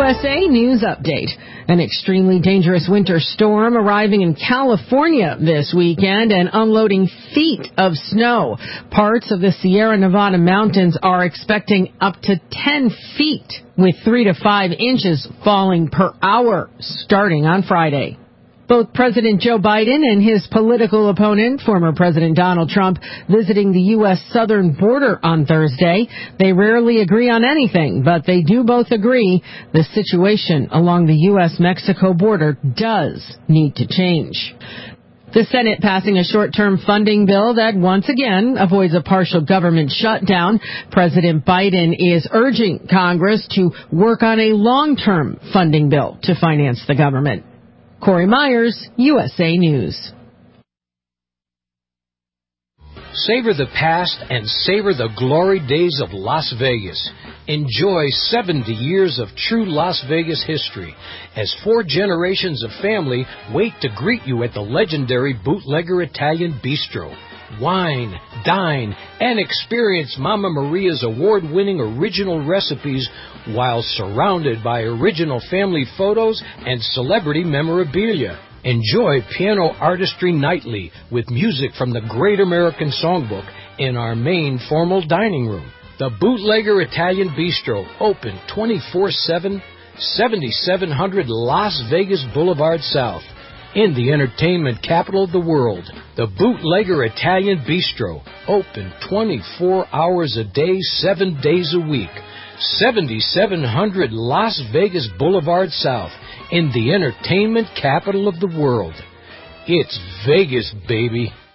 USA News Update. An extremely dangerous winter storm arriving in California this weekend and unloading feet of snow. Parts of the Sierra Nevada mountains are expecting up to 10 feet, with 3 to 5 inches falling per hour starting on Friday. Both President Joe Biden and his political opponent, former President Donald Trump, visiting the U.S. southern border on Thursday. They rarely agree on anything, but they do both agree the situation along the U.S.-Mexico border does need to change. The Senate passing a short-term funding bill that once again avoids a partial government shutdown. President Biden is urging Congress to work on a long-term funding bill to finance the government. Corey Myers, USA News. Savor the past and savor the glory days of Las Vegas. Enjoy 70 years of true Las Vegas history as 4 generations of family wait to greet you at the legendary Bootlegger Italian Bistro. Wine, dine, and experience Mama Maria's award-winning original recipes while surrounded by original family photos and celebrity memorabilia. Enjoy piano artistry nightly with music from the Great American Songbook in our main formal dining room. The Bootlegger Italian Bistro, open 24/7, 7700 Las Vegas Boulevard South. In the entertainment capital of the world, the Bootlegger Italian Bistro, open 24 hours a day, 7 days a week. 7700 Las Vegas Boulevard South, in the entertainment capital of the world. It's Vegas, baby.